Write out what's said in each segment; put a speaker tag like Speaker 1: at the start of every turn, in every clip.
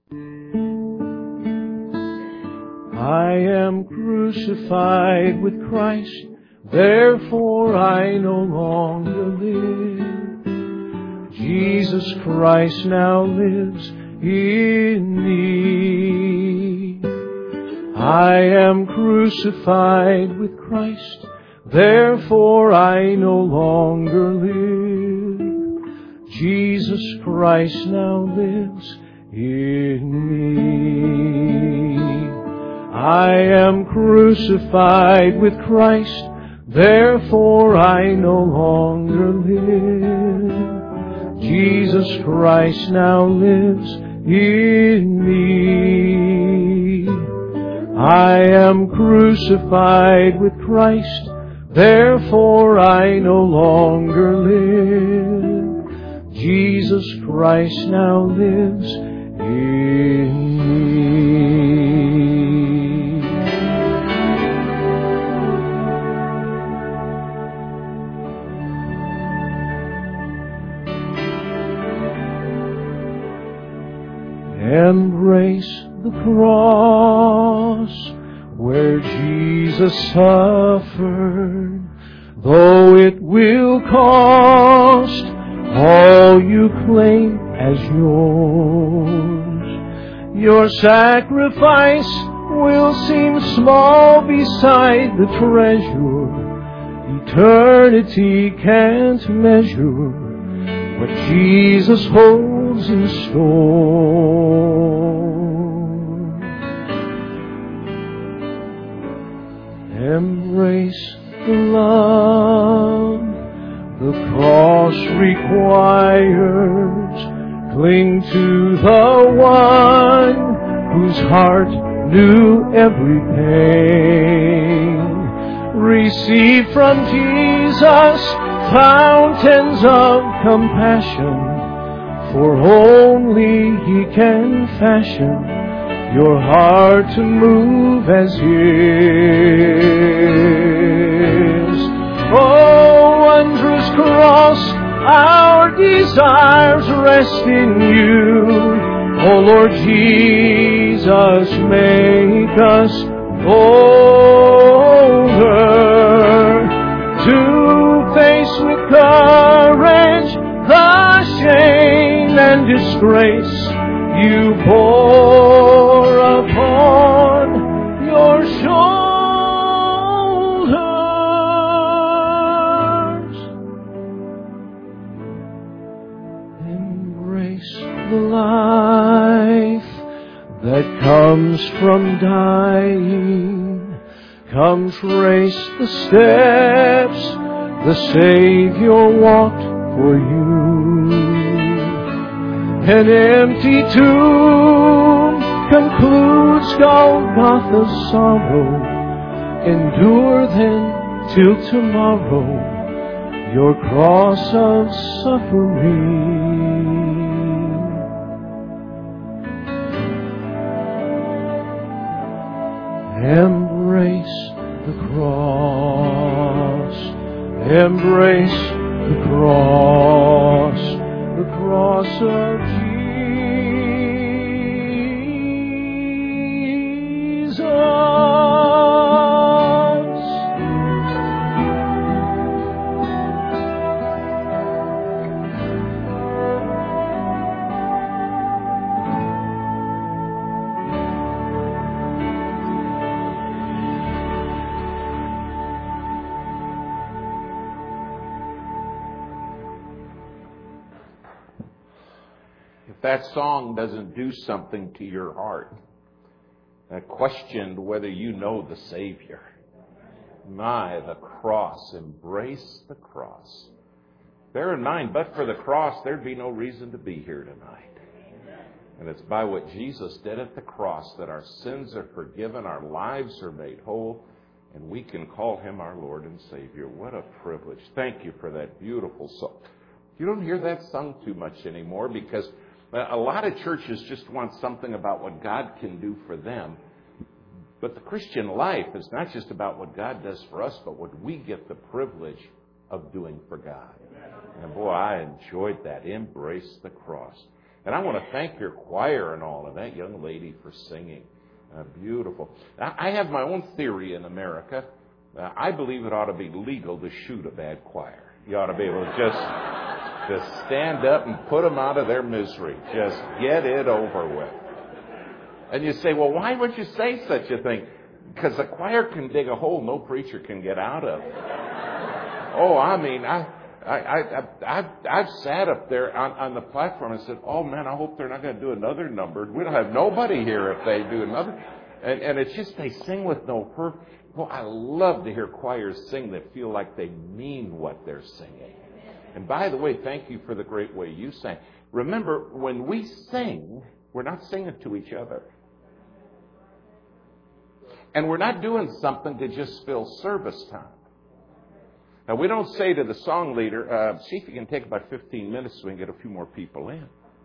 Speaker 1: I am crucified with Christ, therefore I no longer live. Jesus Christ now lives in me. I am crucified with Christ, therefore I no longer live. Jesus Christ now lives in me. I am crucified with Christ, therefore I no longer live. Jesus Christ now lives in me. I am crucified with Christ, therefore I no longer live. Jesus Christ now lives in me. Embrace the cross where Jesus suffered, though it will cost all you claim as yours. Your sacrifice will seem small beside the treasure eternity can't measure what Jesus holds in store. Embrace the love the cross requires. Cling to the one whose heart knew every pain. Receive from Jesus fountains of compassion, for only He can fashion your heart to move as His. Oh, wondrous cross, our desires rest in You. Oh, Lord Jesus, make us bolder to face with courage the shame and disgrace You bore upon Your shoulders. Embrace the life that comes from dying. Come trace the steps the Savior walked for You. An empty tomb concludes Golgotha's sorrow. Endure then till tomorrow Your cross of suffering. Embrace the cross. Embrace the cross of Jesus.
Speaker 2: If that song doesn't do something to your heart, that questioned whether you know the Savior. My, the cross. Embrace the cross. Bear in mind, but for the cross, there'd be no reason to be here tonight. And it's by what Jesus did at the cross that our sins are forgiven, our lives are made whole, and we can call Him our Lord and Savior. What a privilege. Thank you for that beautiful song. You don't hear that sung too much anymore because a lot of churches just want something about what God can do for them. But the Christian life is not just about what God does for us, but what we get the privilege of doing for God. And boy, I enjoyed that. Embrace the cross. And I want to thank your choir and all, and that young lady for singing. Beautiful. Now, I have my own theory in America. I believe it ought to be legal to shoot a bad choir. You ought to be able to just stand up and put them out of their misery. Just get it over with. And you say, well, why would you say such a thing? Because the choir can dig a hole no preacher can get out of. Oh, I mean, I've sat up there on the platform and said, oh, man, I hope they're not going to do another number. We don't have nobody here if they do another. And it's just they sing with no purpose. Well, I love to hear choirs sing that feel like they mean what they're singing. And by the way, thank you for the great way you sang. Remember, when we sing, we're not singing to each other. And we're not doing something to just fill service time. Now, we don't say to the song leader, see if you can take about 15 minutes so we can get a few more people in.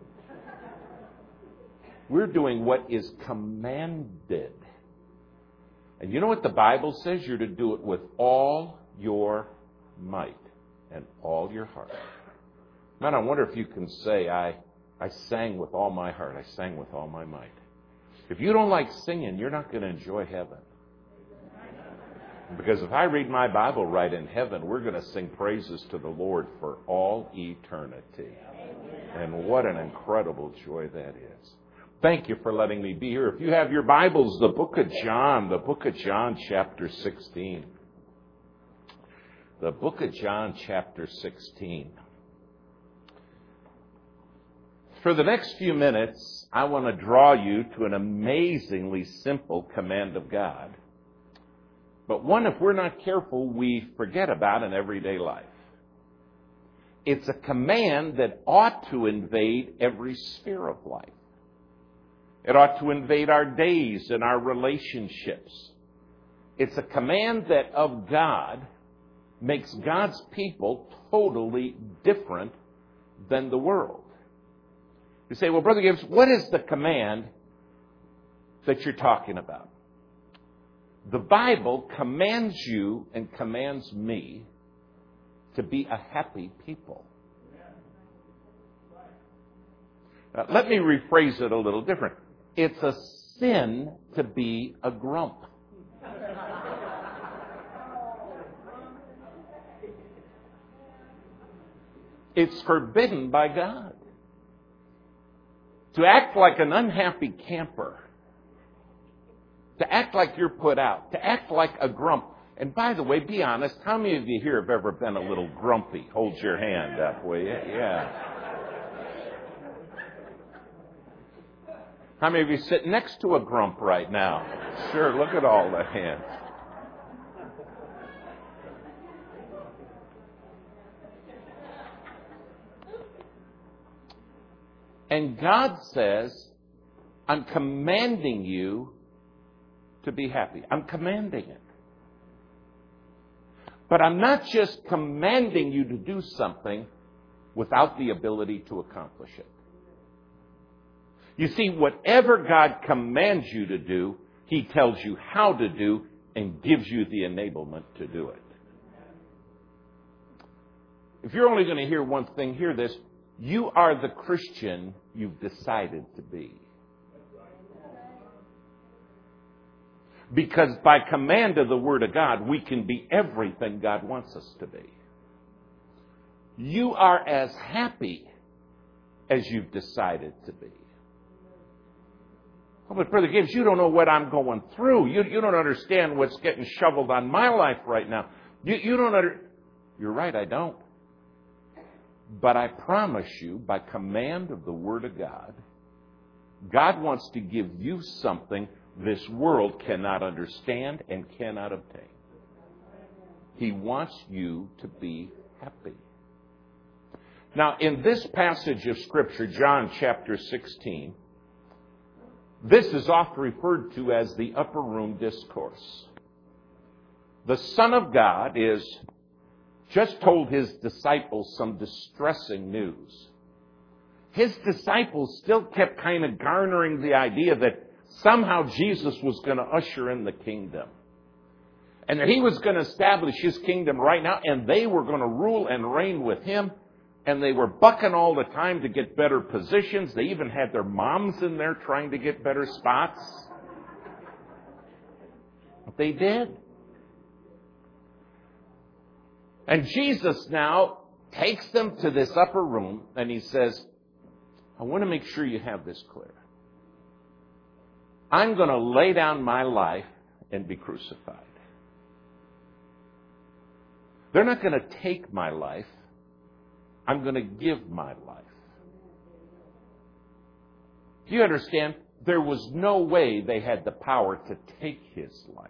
Speaker 2: We're doing what is commanded. And you know what the Bible says? You're to do it with all your might and all your heart. Man, I wonder if you can say, I sang with all my heart. I sang with all my might. If you don't like singing, you're not going to enjoy heaven. Because if I read my Bible right, in heaven, we're going to sing praises to the Lord for all eternity. And what an incredible joy that is. Thank you for letting me be here. If you have your Bibles, the book of John chapter 16. The book of John chapter 16. For the next few minutes, I want to draw you to an amazingly simple command of God. But one, if we're not careful, we forget about in everyday life. It's a command that ought to invade every sphere of life. It ought to invade our days and our relationships. It's a command that of God makes God's people totally different than the world. You say, well, Brother Gibbs, what is the command that you're talking about? The Bible commands you and commands me to be a happy people. Now, let me rephrase it a little different. It's a sin to be a grump. It's forbidden by God. To act like an unhappy camper. To act like you're put out. To act like a grump. And by the way, be honest, how many of you here have ever been a little grumpy? Hold your hand up, will you? Yeah. How many of you sit next to a grump right now? Sure, look at all the hands. And God says, I'm commanding you to be happy. I'm commanding it. But I'm not just commanding you to do something without the ability to accomplish it. You see, whatever God commands you to do, He tells you how to do and gives you the enablement to do it. If you're only going to hear one thing, hear this. You are the Christian you've decided to be. Because by command of the Word of God, we can be everything God wants us to be. You are as happy as you've decided to be. Oh, but Brother Gibbs, you don't know what I'm going through. You don't understand what's getting shoveled on my life right now. You don't You're right, I don't. But I promise you, by command of the Word of God, God wants to give you something this world cannot understand and cannot obtain. He wants you to be happy. Now, in this passage of Scripture, John chapter 16, this is often referred to as the upper room discourse. The Son of God is just told His disciples some distressing news. His disciples still kept kind of garnering the idea that somehow Jesus was going to usher in the kingdom. And that He was going to establish His kingdom right now, and they were going to rule and reign with Him. and they were bucking all the time to get better positions. They even had their moms in there trying to get better spots. But they did. And Jesus now takes them to this upper room, and he says, I want to make sure you have this clear. I'm going to lay down my life and be crucified. They're not going to take my life. I'm going to give my life. Do you understand? There was no way they had the power to take his life.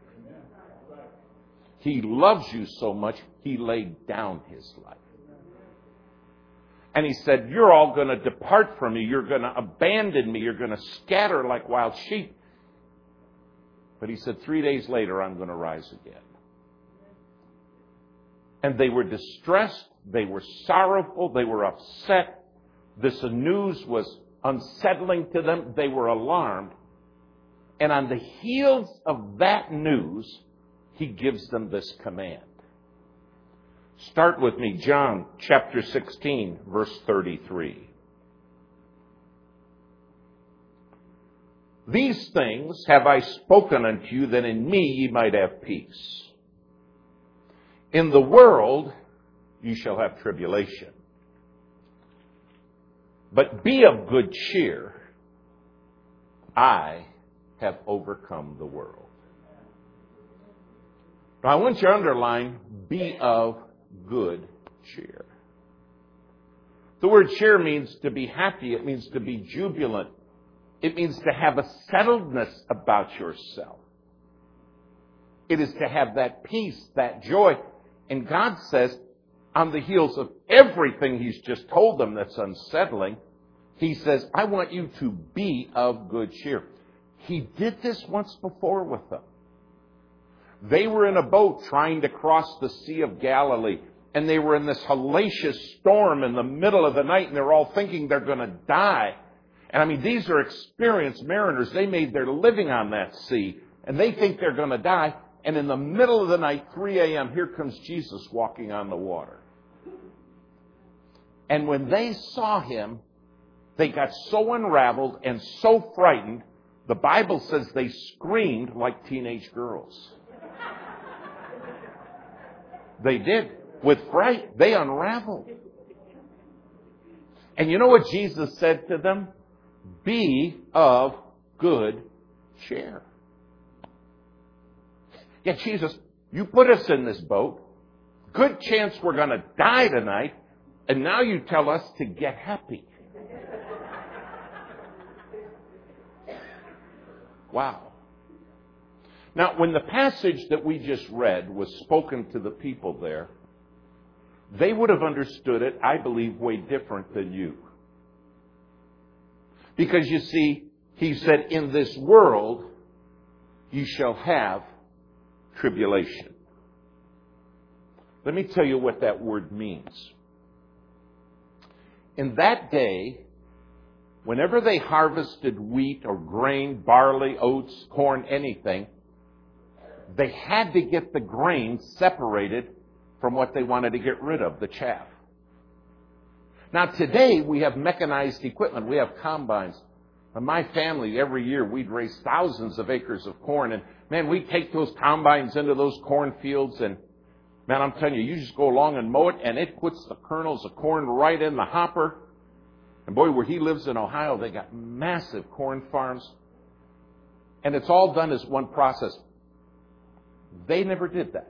Speaker 2: He loves you so much, he laid down his life. And he said, you're all going to depart from me. You're going to abandon me. You're going to scatter like wild sheep. But he said, 3 days later, I'm going to rise again. And they were distressed. They were sorrowful. They were upset. This news was unsettling to them. They were alarmed. And on the heels of that news, he gives them this command. Start with me, John chapter 16, verse 33. These things have I spoken unto you, that in me ye might have peace. In the world ye shall have tribulation. But be of good cheer. I have overcome the world. Now I want you to underline, be of good cheer. The word cheer means to be happy. It means to be jubilant. It means to have a settledness about yourself. It is to have that peace, that joy. And God says, on the heels of everything he's just told them that's unsettling, he says, I want you to be of good cheer. He did this once before with them. They were in a boat trying to cross the Sea of Galilee, and they were in this hellacious storm in the middle of the night, and they're all thinking they're going to die. And I mean, these are experienced mariners. They made their living on that sea, and they think they're going to die. And in the middle of the night, 3 a.m., here comes Jesus walking on the water. And when they saw him, they got so unraveled and so frightened, the Bible says they screamed like teenage girls. They did. With fright, they unraveled. And you know what Jesus said to them? Be of good cheer. Yeah, Jesus, you put us in this boat. Good chance we're going to die tonight. And now you tell us to get happy. Wow. Now, when the passage that we just read was spoken to the people there, they would have understood it, I believe, way different than you. Because you see, he said, in this world, you shall have tribulation. Let me tell you what that word means. In that day, whenever they harvested wheat or grain, barley, oats, corn, anything, they had to get the grain separated from what they wanted to get rid of, the chaff. Now today we have mechanized equipment. We have combines. In my family, every year we'd raise thousands of acres of corn. And man, we take those combines into those cornfields. And man, I'm telling you, you just go along and mow it, and it puts the kernels of corn right in the hopper. And boy, where he lives in Ohio, they got massive corn farms. And it's all done as one process. They never did that.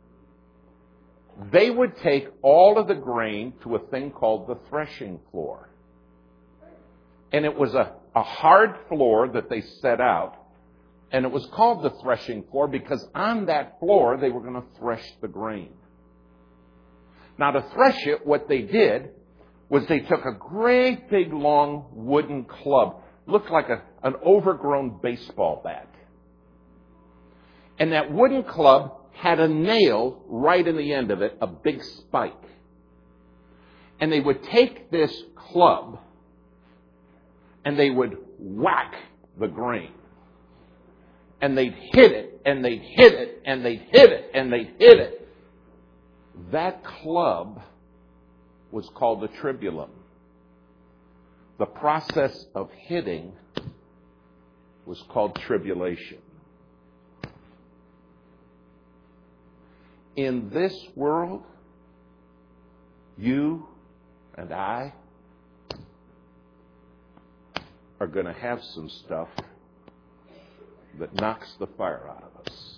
Speaker 2: They would take all of the grain to a thing called the threshing floor. And it was a hard floor that they set out. And it was called the threshing floor because on that floor they were going to thresh the grain. Now to thresh it, what they did was they took a great big long wooden club. Looked like an overgrown baseball bat. And that wooden club had a nail right in the end of it, a big spike. And they would take this club and they would whack the grain. And they'd hit it, and they'd hit it, and they'd hit it, and they'd hit it. That club was called the tribulum. The process of hitting was called tribulation. In this world, you and I are going to have some stuff that knocks the fire out of us.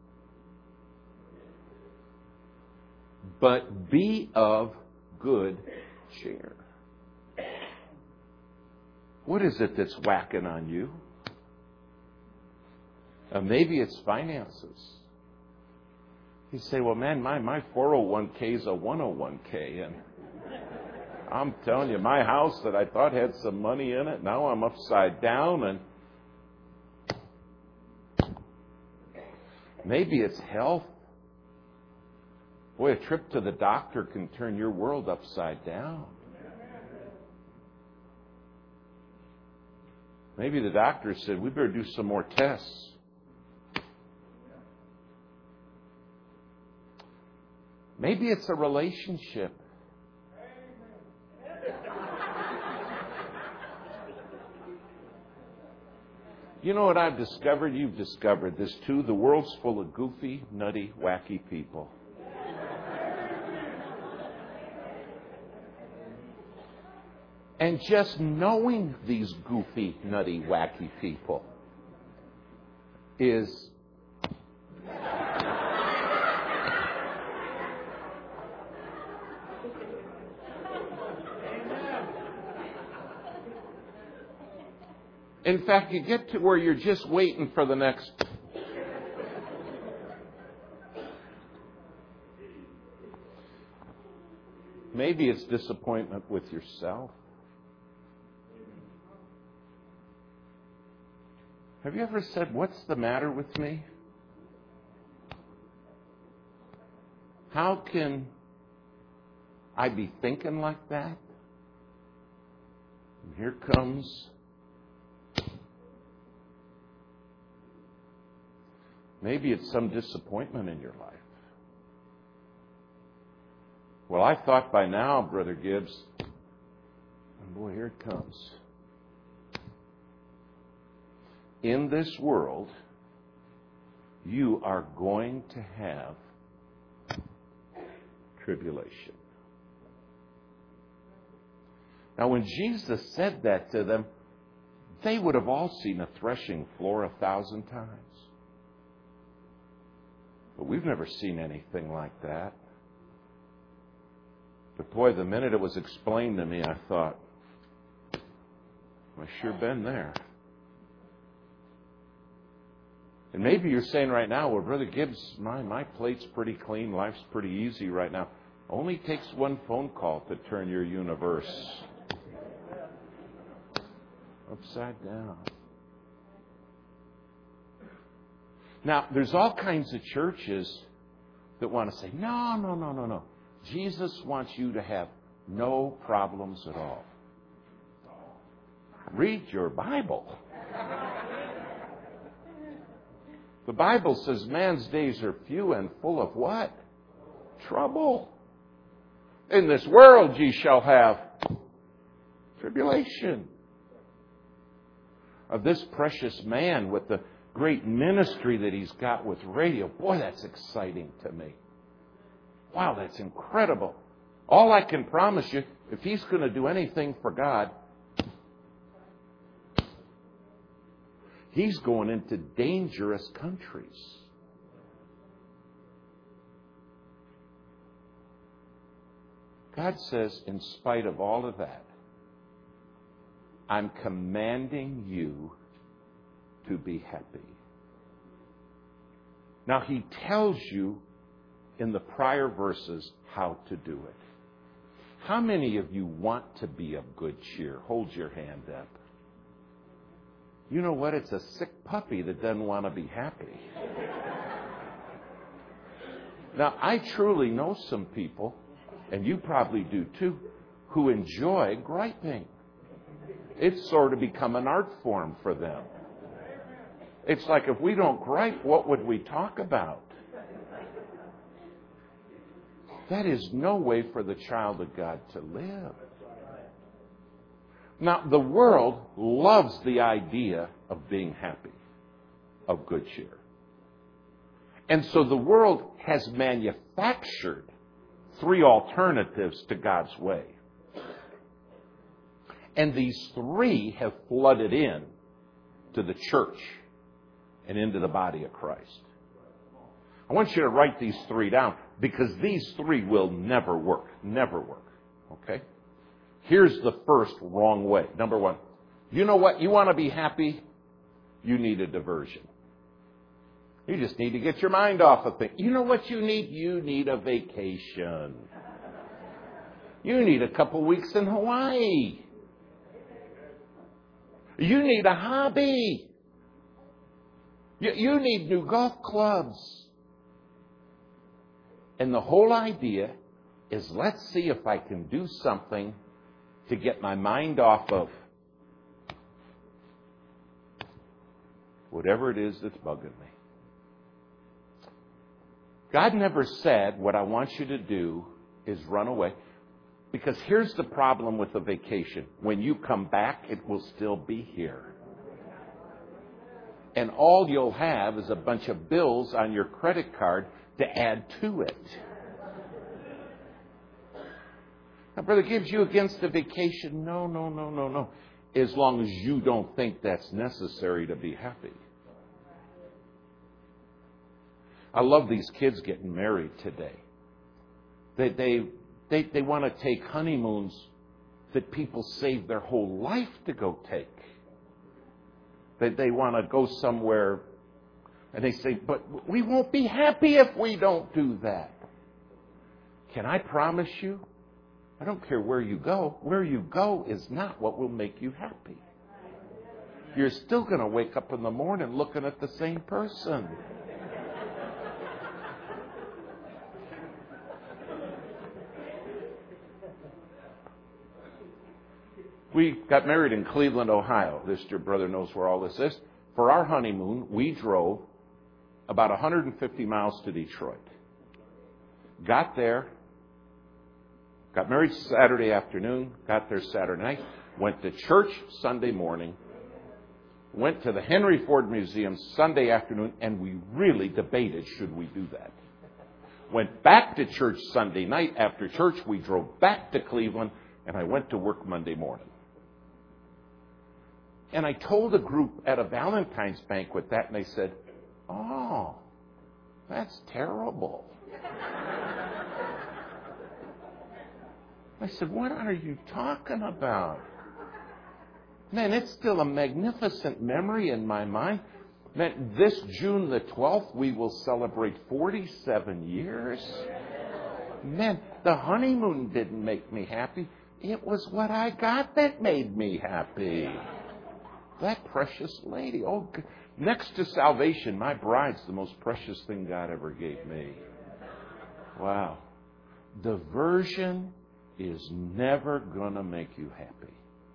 Speaker 2: But be of good cheer. What is it that's whacking on you? Maybe it's finances. You say, well, man, my 401k is a 101k. And I'm telling you, my house that I thought had some money in it, now I'm upside down. And maybe it's health. Boy, a trip to the doctor can turn your world upside down. Maybe the doctor said, we better do some more tests. Maybe it's a relationship. You know what I've discovered? You've discovered this too. The world's full of goofy, nutty, wacky people. And just knowing these goofy, nutty, wacky people is in fact, you get to where you're just waiting for the next. Maybe it's disappointment with yourself. Have you ever said, what's the matter with me? How can I be thinking like that? And here comes. Maybe it's some disappointment in your life. Well, I thought by now, Brother Gibbs, and boy, here it comes. In this world, you are going to have tribulation. Now, when Jesus said that to them, they would have all seen a threshing floor 1,000 times. But we've never seen anything like that. But boy, the minute it was explained to me, I thought, I've sure been there. And maybe you're saying right now, well, Brother Gibbs, my plate's pretty clean. Life's pretty easy right now. Only takes one phone call to turn your universe upside down. Now, there's all kinds of churches that want to say, no. Jesus wants you to have no problems at all. Read your Bible. The Bible says man's days are few and full of what? Trouble. In this world ye shall have tribulation. Of this precious man with the great ministry that he's got with radio. Boy, that's exciting to me. Wow, that's incredible. All I can promise you, if he's going to do anything for God, he's going into dangerous countries. God says, in spite of all of that, I'm commanding you to be happy. Now, he tells you in the prior verses how to do it. How many of you want to be of good cheer? Hold your hand up. You know what? It's a sick puppy that doesn't want to be happy. Now, I truly know some people, and you probably do too, who enjoy griping. It's sort of become an art form for them. It's like, if we don't gripe, what would we talk about? That is no way for the child of God to live. Now, the world loves the idea of being happy, of good cheer. And so the world has manufactured 3 alternatives to God's way. And these 3 have flooded in to the church and into the body of Christ. I want you to write these 3 down because these 3 will never work. Never work. Okay? Here's the first wrong way. Number 1. You know what? You want to be happy? You need a diversion. You just need to get your mind off of things. You know what you need? You need a vacation. You need a couple weeks in Hawaii. You need a hobby. You need new golf clubs. And the whole idea is, let's see if I can do something to get my mind off of whatever it is that's bugging me. God never said what I want you to do is run away. Because here's the problem with a vacation. When you come back, it will still be here. And all you'll have is a bunch of bills on your credit card to add to it. Now, brother, gives you against the vacation? No. As long as you don't think that's necessary to be happy. I love these kids getting married today. They want to take honeymoons that people save their whole life to go take. They want to go somewhere and they say, but we won't be happy if we don't do that. Can I promise you? I don't care where you go. Where you go is not what will make you happy. You're still going to wake up in the morning looking at the same person. We got married in Cleveland, Ohio. Your brother knows where all this is. For our honeymoon, we drove about 150 miles to Detroit. Got there, got married Saturday afternoon, got there Saturday night, went to church Sunday morning, went to the Henry Ford Museum Sunday afternoon, and we really debated, should we do that? Went back to church Sunday night. After church, we drove back to Cleveland, and I went to work Monday morning. And I told a group at a Valentine's banquet that, and they said, oh, that's terrible. I said, what are you talking about? Man, it's still a magnificent memory in my mind. Man, this June the 12th, we will celebrate 47 years. Man, the honeymoon didn't make me happy. It was what I got that made me happy. That precious lady. Oh, next to salvation, my bride's the most precious thing God ever gave me. Wow. Diversion is never going to make you happy.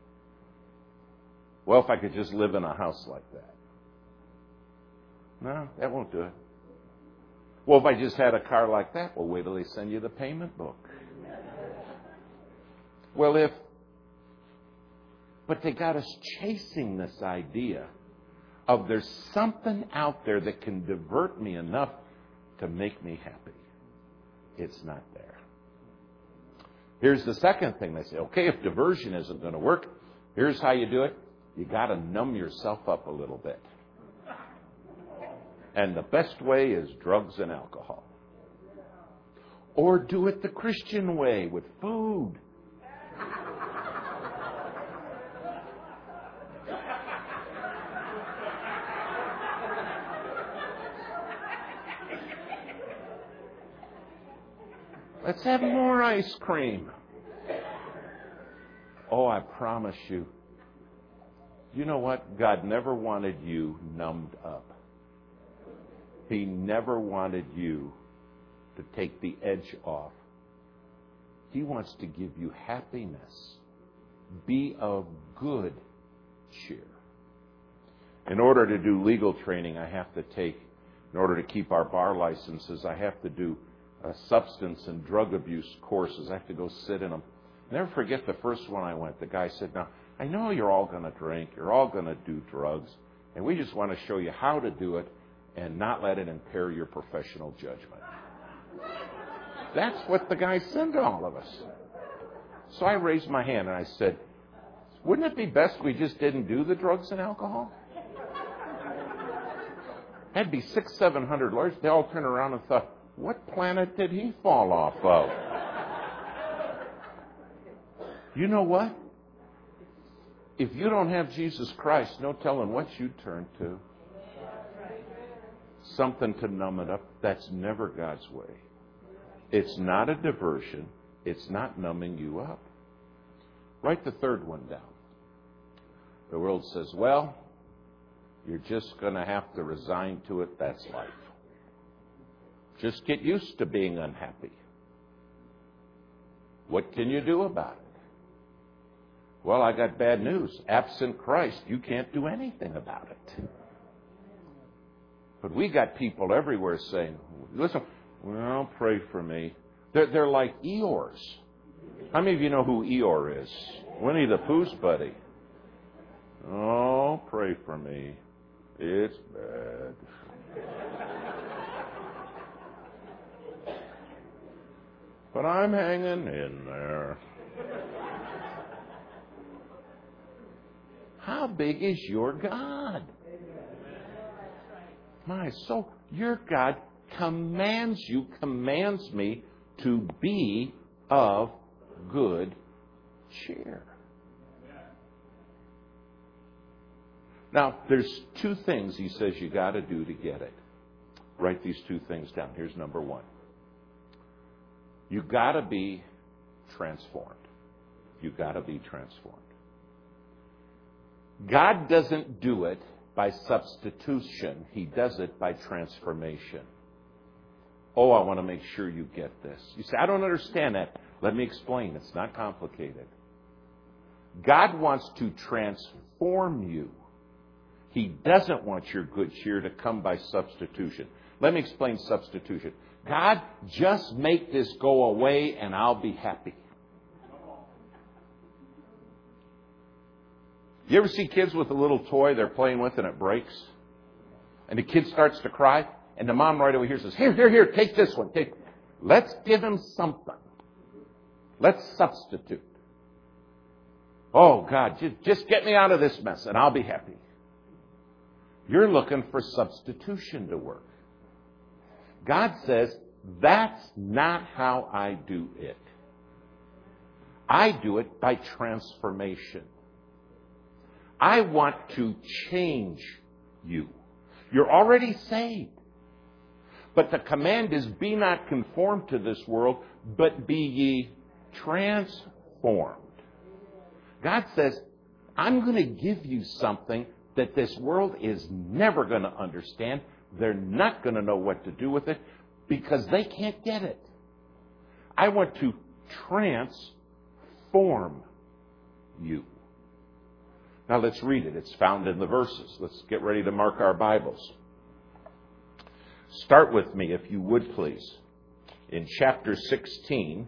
Speaker 2: Well, if I could just live in a house like that. No, that won't do it. Well, if I just had a car like that, well, wait till they send you the payment book. Well, but they got us chasing this idea of there's something out there that can divert me enough to make me happy. It's not there. Here's the second thing they say. Okay, if diversion isn't going to work, here's how you do it. You got to numb yourself up a little bit. And the best way is drugs and alcohol. Or do it the Christian way with food. Let's have more ice cream. Oh, I promise you. You know what? God never wanted you numbed up. He never wanted you to take the edge off. He wants to give you happiness. Be of good cheer. In order to do legal training, in order to keep our bar licenses, I have to do substance and drug abuse courses. I have to go sit in them. Never forget the first one I went. The guy said, now, I know you're all going to drink. You're all going to do drugs. And we just want to show you how to do it and not let it impair your professional judgment. That's what the guy said to all of us. So I raised my hand and I said, wouldn't it be best we just didn't do the drugs and alcohol? That'd be $600-700 lawyers. They all turned around and thought, what planet did he fall off of? You know what? If you don't have Jesus Christ, no telling what you'd turn to. Something to numb it up. That's never God's way. It's not a diversion. It's not numbing you up. Write the third one down. The world says, well, you're just going to have to resign to it. That's life. Just get used to being unhappy. What can you do about it? Well, I got bad news. Absent Christ, you can't do anything about it. But we got people everywhere saying, listen, well, pray for me. They're like Eeyores. How many of you know who Eeyore is? Winnie the Pooh's buddy. Oh, pray for me. It's bad. But I'm hanging in there. How big is your God? My soul, your God commands me to be of good cheer. Now, there's two things he says you got to do to get it. Write these two things down. Here's number one. You got to be transformed. You got to be transformed. God doesn't do it by substitution. He does it by transformation. Oh, I want to make sure you get this. You say, I don't understand that. Let me explain. It's not complicated. God wants to transform you. He doesn't want your good cheer to come by substitution. Let me explain substitution. God, just make this go away and I'll be happy. You ever see kids with a little toy they're playing with and it breaks? And the kid starts to cry and the mom right over here says, here, take this one. Let's give him something. Let's substitute. Oh, God, just get me out of this mess and I'll be happy. You're looking for substitution to work. God says, that's not how I do it. I do it by transformation. I want to change you. You're already saved. But the command is, be not conformed to this world, but be ye transformed. God says, I'm going to give you something that this world is never going to understand. They're not going to know what to do with it because they can't get it. I want to transform you. Now let's read it. It's found in the verses. Let's get ready to mark our Bibles. Start with me, if you would please, in chapter 16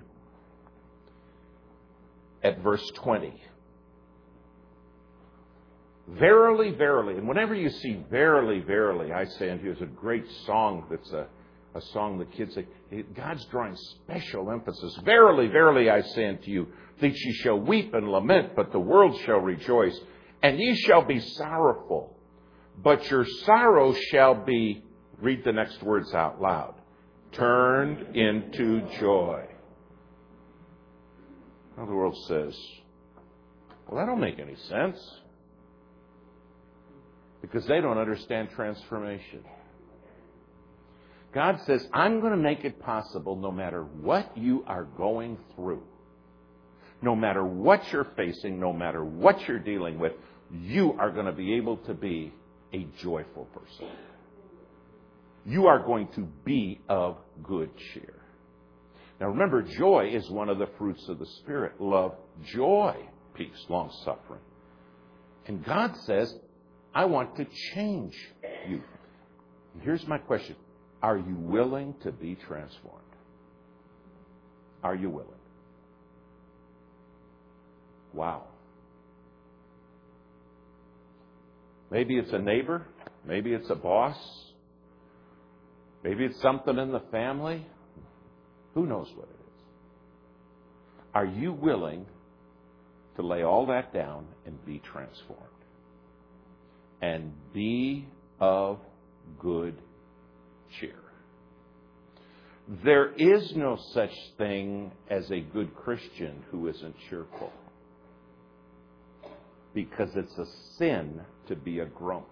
Speaker 2: at verse 20. Verily, verily. And whenever you see verily, verily, I say unto you, it's a great song that's a song the kids say. God's drawing special emphasis. Verily, verily, I say unto you, that ye shall weep and lament, but the world shall rejoice. And ye shall be sorrowful, but your sorrow shall be, read the next words out loud, turned into joy. Now the world says, well, that don't make any sense. Because they don't understand transformation. God says, I'm going to make it possible no matter what you are going through. No matter what you're facing, no matter what you're dealing with, you are going to be able to be a joyful person. You are going to be of good cheer. Now remember, joy is one of the fruits of the Spirit. Love, joy, peace, long-suffering. And God says, I want to change you. And here's my question. Are you willing to be transformed? Are you willing? Wow. Maybe it's a neighbor. Maybe it's a boss. Maybe it's something in the family. Who knows what it is? Are you willing to lay all that down and be transformed? And be of good cheer. There is no such thing as a good Christian who isn't cheerful. Because it's a sin to be a grump.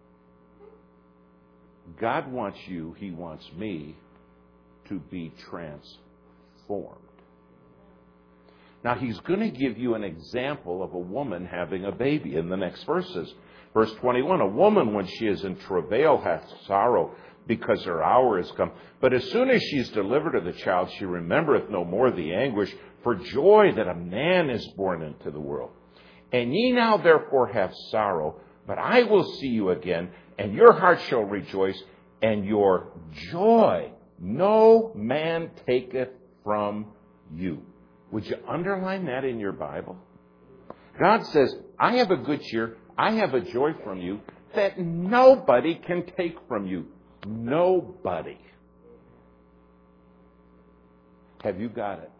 Speaker 2: God wants you, He wants me to be transformed. Now, He's going to give you an example of a woman having a baby in the next verses. Verse 21, a woman when she is in travail hath sorrow because her hour is come. But as soon as she is delivered of the child, she remembereth no more the anguish for joy that a man is born into the world. And ye now therefore have sorrow, but I will see you again, and your heart shall rejoice, and your joy no man taketh from you. Would you underline that in your Bible? God says, I have a good cheer, I have a joy from you that nobody can take from you. Nobody. Have you got it?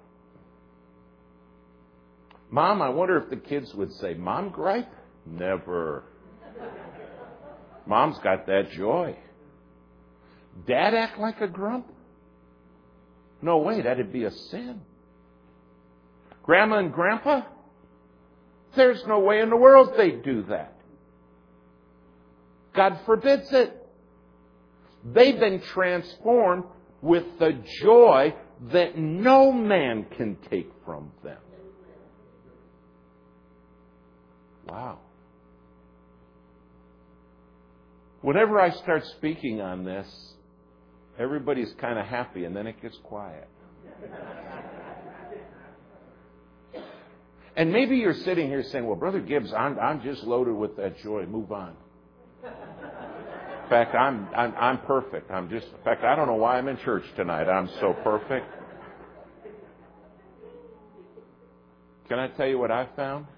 Speaker 2: Mom, I wonder if the kids would say, Mom gripe? Never. Mom's got that joy. Dad act like a grump? No way, that'd be a sin. Grandma and Grandpa? There's no way in the world they'd do that. God forbids it. They've been transformed with the joy that no man can take from them. Wow. Whenever I start speaking on this, everybody's kind of happy, and then it gets quiet. And maybe you're sitting here saying, well, Brother Gibbs, I'm just loaded with that joy. Move on. In fact, I'm perfect. In fact, I don't know why I'm in church tonight. I'm so perfect. Can I tell you what I've found?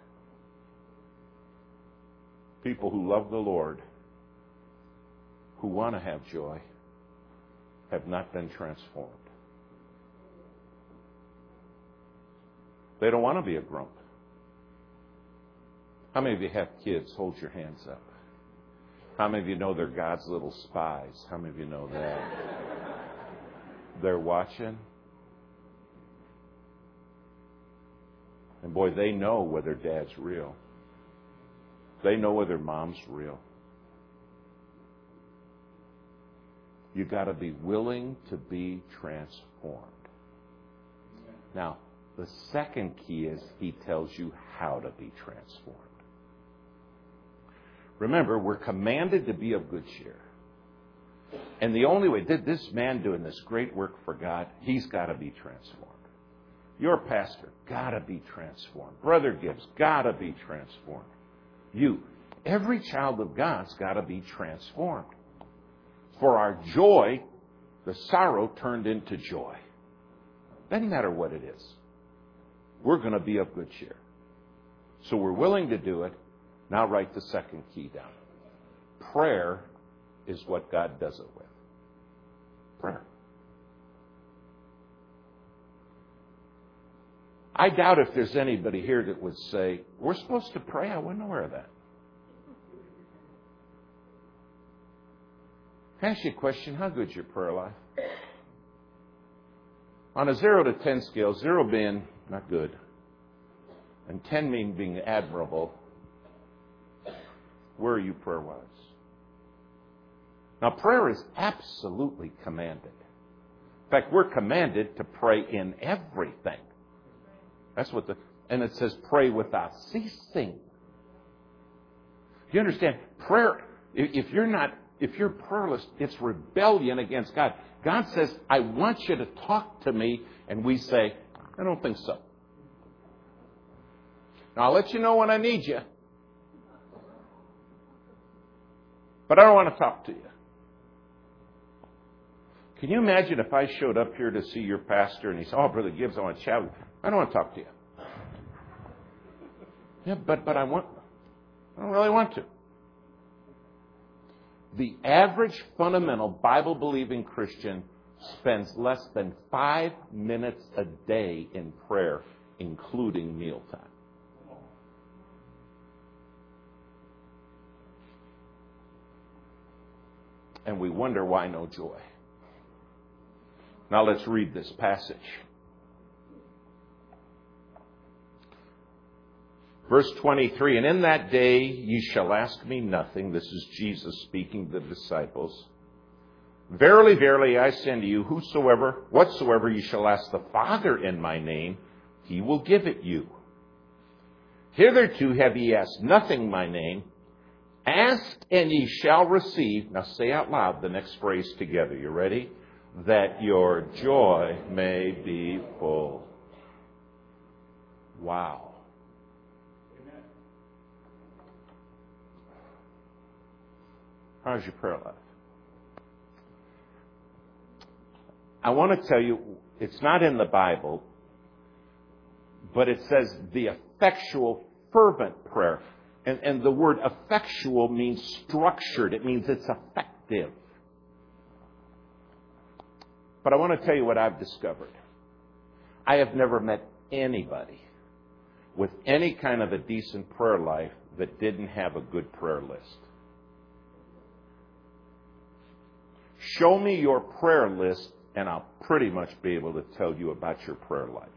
Speaker 2: People who love the Lord, who want to have joy, have not been transformed. They don't want to be a grump. How many of you have kids? Hold your hands up. How many of you know they're God's little spies? How many of you know that? They're watching. And boy, they know whether Dad's real. They know whether Mom's real. You got to be willing to be transformed. Now, the second key is He tells you how to be transformed. Remember, we're commanded to be of good cheer. And the only way, this man doing this great work for God, he's got to be transformed. Your pastor, got to be transformed. Brother Gibbs, got to be transformed. You, every child of God's got to be transformed. For our joy, the sorrow turned into joy. Doesn't matter what it is. We're going to be of good cheer. So we're willing to do it. Now write the second key down. Prayer is what God does it with. Prayer. I doubt if there's anybody here that would say, we're supposed to pray. I wasn't aware of that. Can I ask you a question? How good's your prayer life? On a 0 to 10 scale, 0 being not good, and 10 being admirable, where are you prayer-wise? Now, prayer is absolutely commanded. In fact, we're commanded to pray in everything. That's what and it says pray without ceasing. Do you understand? Prayer, if you're prayerless, it's rebellion against God. God says, I want you to talk to me, and we say, I don't think so. Now, I'll let you know when I need you. But I don't want to talk to you. Can you imagine if I showed up here to see your pastor and he said, "Oh, Brother Gibbs, I want to chat with you. I don't want to talk to you." Yeah, but I don't really want to. The average fundamental Bible-believing Christian spends less than 5 minutes a day in prayer, including mealtime. And we wonder why no joy. Now let's read this passage. Verse 23, "And in that day ye shall ask me nothing." This is Jesus speaking to the disciples. "Verily, verily, I say unto you, whatsoever ye shall ask the Father in my name, he will give it you. Hitherto have ye asked nothing in my name. Ask and ye shall receive." Now say out loud the next phrase together. You ready? "That your joy may be full." Wow. How's your prayer life? I want to tell you, it's not in the Bible, but it says the effectual, fervent prayer. And the word effectual means structured. It means it's effective. But I want to tell you what I've discovered. I have never met anybody with any kind of a decent prayer life that didn't have a good prayer list. Show me your prayer list, and I'll pretty much be able to tell you about your prayer life.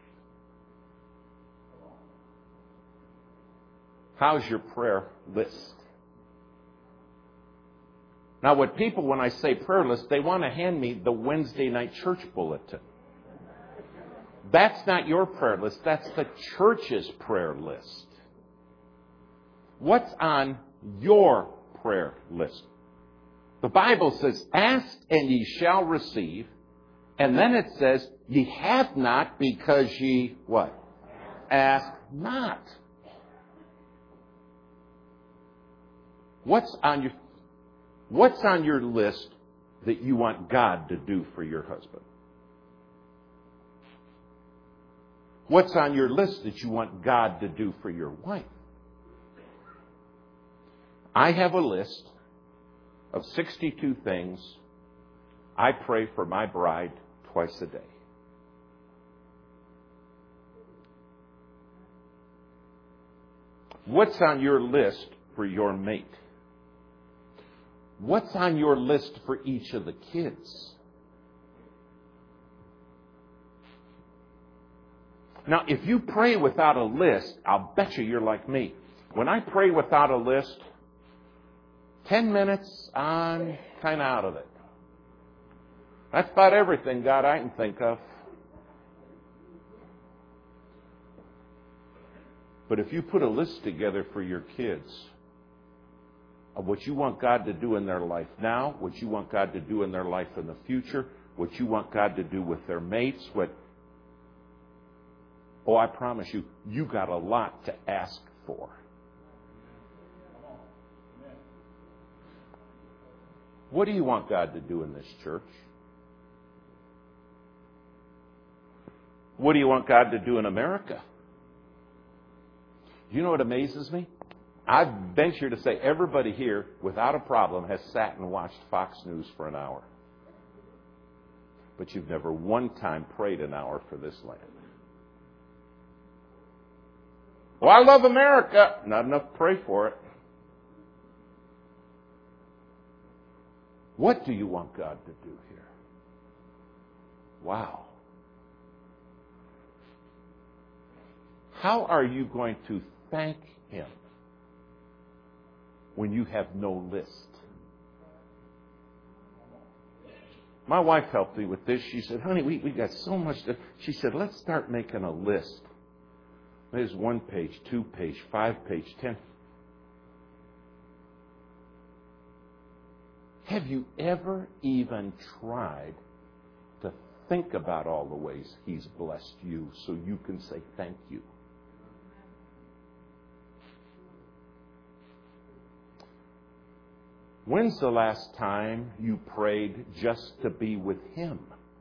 Speaker 2: How's your prayer list? Now, when I say prayer list, they want to hand me the Wednesday night church bulletin. That's not your prayer list. That's the church's prayer list. What's on your prayer list? The Bible says, "Ask and ye shall receive." And then it says, "Ye have not because ye," what? "Ask not." What's on your list that you want God to do for your husband? What's on your list that you want God to do for your wife? I have a list of 62 things I pray for my bride twice a day. What's on your list for your mate? What's on your list for each of the kids? Now, if you pray without a list, I'll bet you're like me. When I pray without a list, 10 minutes, I'm kind of out of it. That's about everything, God, I can think of. But if you put a list together for your kids of what you want God to do in their life now, what you want God to do in their life in the future, what you want God to do with their mates, I promise you, you got a lot to ask for. What do you want God to do in this church? What do you want God to do in America? You know what amazes me? I venture to say everybody here, without a problem, has sat and watched Fox News for an hour. But you've never one time prayed an hour for this land. Well, I love America. Not enough to pray for it. What do you want God to do here? Wow. How are you going to thank Him when you have no list? My wife helped me with this. She said, "Honey, we got so much to..." She said, "Let's start making a list." There's 1 page, 2 page, 5 page, 10. Have you ever even tried to think about all the ways He's blessed you so you can say thank you? When's the last time you prayed just to be with Him?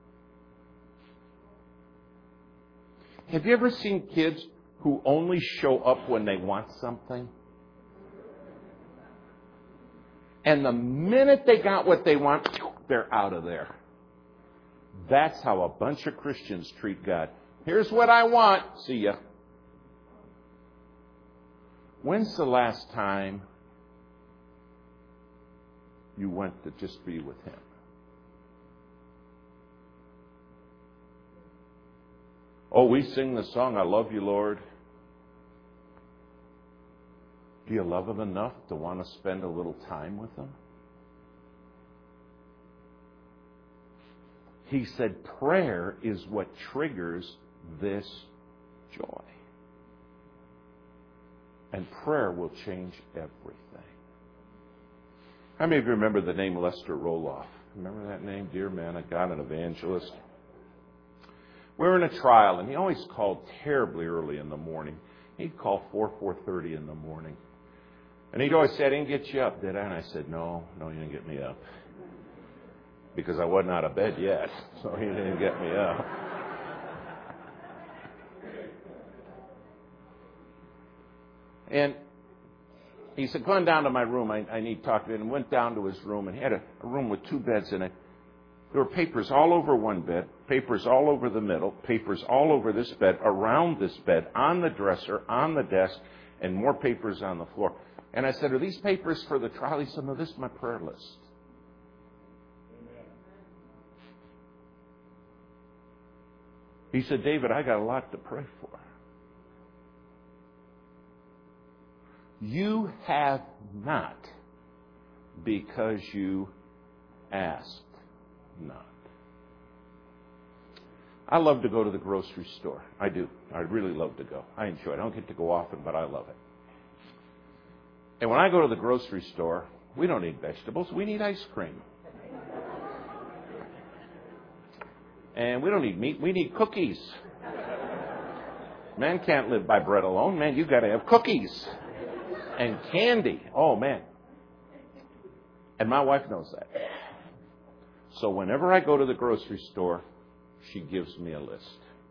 Speaker 2: Have you ever seen kids who only show up when they want something? And the minute they got what they want, they're out of there. That's how a bunch of Christians treat God. Here's what I want. See ya. When's the last time you went to just be with Him? Oh, we sing the song, I love you, Lord. Do you love Him enough to want to spend a little time with Him? He said prayer is what triggers this joy. And prayer will change everything. How many of you remember the name Lester Roloff? Remember that name? Dear man of God, an evangelist. We were in a trial, and he always called terribly early in the morning. He'd call 4:30 in the morning. And he'd always say, I didn't get you up, did I? And I said, no, you didn't get me up. Because I wasn't out of bed yet, so he didn't get me up. And he said, go on down to my room. I need to talk to you. And went down to his room, and he had a room with 2 beds in it. There were papers all over one bed, papers all over the middle, papers all over this bed, around this bed, on the dresser, on the desk, and more papers on the floor. And I said, are these papers for the trial? He said, no, this is my prayer list. He said, David, I got a lot to pray for. You have not because you asked not. I love to go to the grocery store. I do. I really love to go. I enjoy it. I don't get to go often, but I love it. And when I go to the grocery store, we don't need vegetables. We need ice cream. And we don't need meat. We need cookies. Man can't live by bread alone. Man, you've got to have cookies. And candy. Oh, man. And my wife knows that. So whenever I go to the grocery store, she gives me a list.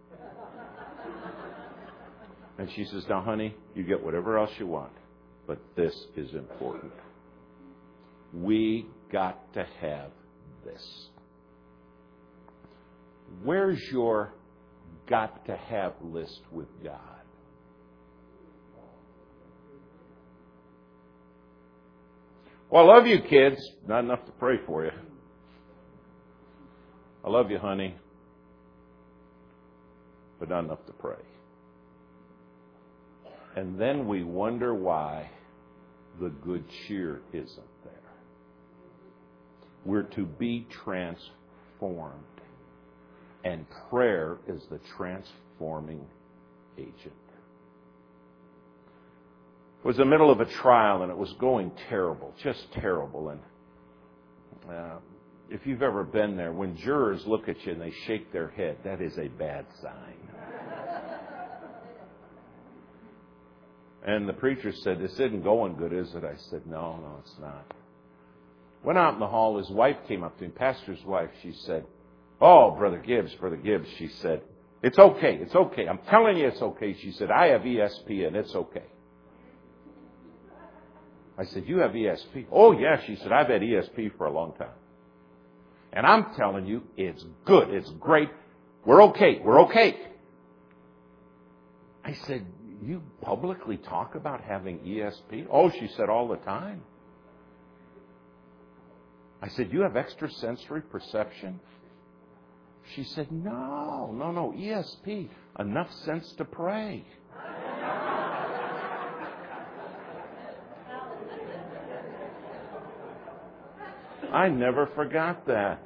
Speaker 2: And she says, now, honey, you get whatever else you want. But this is important. We got to have this. Where's your got to have list with God? Well, I love you, kids. Not enough to pray for you. I love you, honey. But not enough to pray. And then we wonder why the good cheer isn't there. We're to be transformed. And prayer is the transforming agent. It was the middle of a trial, and it was going terrible, just terrible. And if you've ever been there, when jurors look at you and they shake their head, that is a bad sign. And the preacher said, this isn't going good, is it? I said, no, it's not. Went out in the hall. His wife came up to him, pastor's wife. She said, oh, Brother Gibbs, she said, it's okay. I'm telling you it's okay. She said, I have ESP and it's okay. I said, you have ESP? Oh, yeah, she said, I've had ESP for a long time. And I'm telling you, it's good. It's great. We're okay. I said, you publicly talk about having ESP? Oh, she said, all the time. I said, you have extrasensory perception? She said, no, ESP, enough sense to pray. I never forgot that.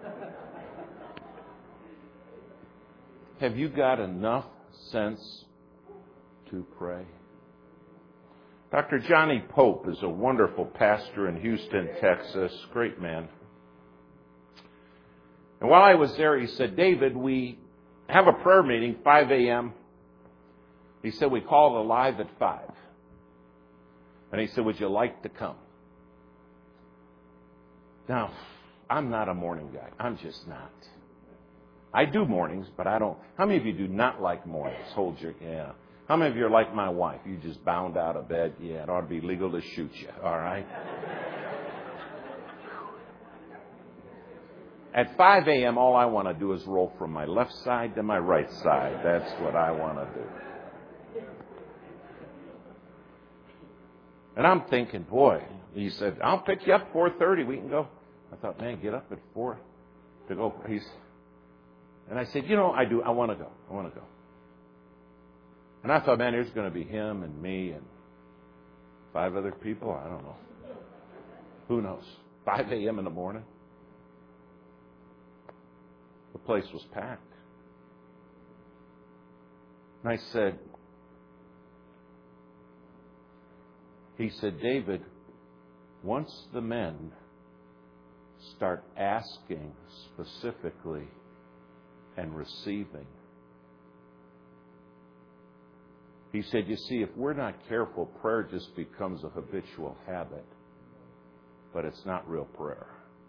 Speaker 2: Have you got enough sense to pray? Dr. Johnny Pope is a wonderful pastor in Houston, Texas. Great man. And while I was there, he said, David, we have a prayer meeting, 5 a.m. He said, we call it live at 5. And he said, would you like to come? Now, I'm not a morning guy. I'm just not. I do mornings, but I don't. How many of you do not like mornings? Yeah. How many of you are like my wife? You just bound out of bed. Yeah, it ought to be legal to shoot you. All right. At 5 a.m., all I want to do is roll from my left side to my right side. That's what I want to do. And I'm thinking, boy, he said, I'll pick you up 4:30. We can go. I thought, man, get up at 4 to go. And I said, I want to go. I want to go. And I thought, man, there's going to be him and me and 5 other people. I don't know. Who knows? 5 a.m. in the morning. The place was packed. And I said, he said, David, once the men start asking specifically and receiving, he said, you see, if we're not careful, prayer just becomes a habitual habit, but it's not real prayer.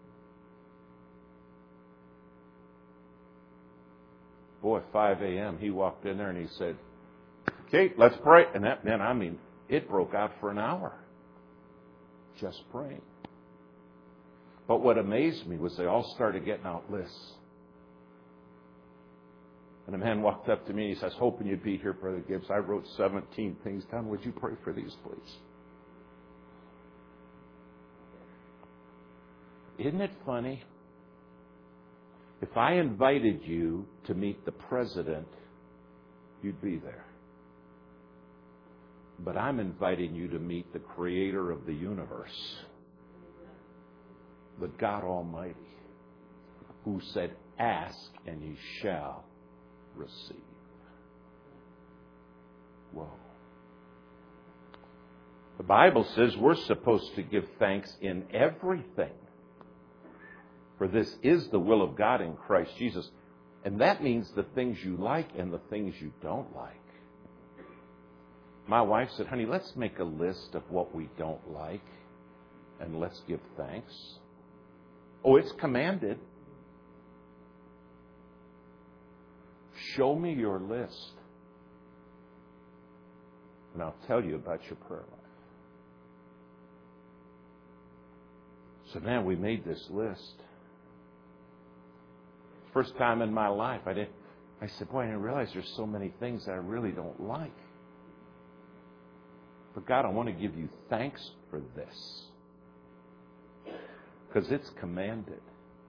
Speaker 2: Boy, 5 a.m., he walked in there and he said, Kate, let's pray. And that meant, it broke out for an hour. Just praying. But what amazed me was they all started getting out lists. And a man walked up to me and he says, hoping you'd be here, Brother Gibbs. I wrote 17 things down. Would you pray for these, please? Isn't it funny? If I invited you to meet the president, you'd be there. But I'm inviting you to meet the creator of the universe, the God Almighty, who said, ask and ye shall receive. Whoa. The Bible says we're supposed to give thanks in everything. For this is the will of God in Christ Jesus. And that means the things you like and the things you don't like. My wife said, honey, let's make a list of what we don't like and let's give thanks. Oh, it's commanded. Show me your list, and I'll tell you about your prayer life. So, man, we made this list. First time in my life, I said, boy, I didn't realize there's so many things that I really don't like. But God, I want to give you thanks for this. Because it's commanded.